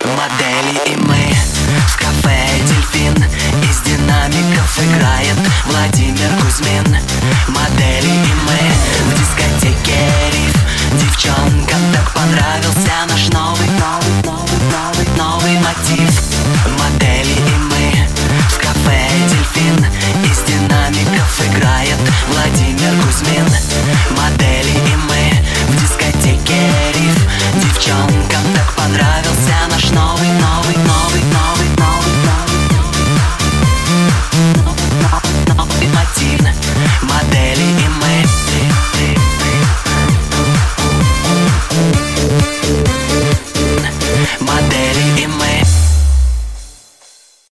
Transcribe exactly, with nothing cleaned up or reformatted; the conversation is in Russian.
модели и мы в кафе «Дельфин». Из динамиков играет Владимир Кузьмин. Модели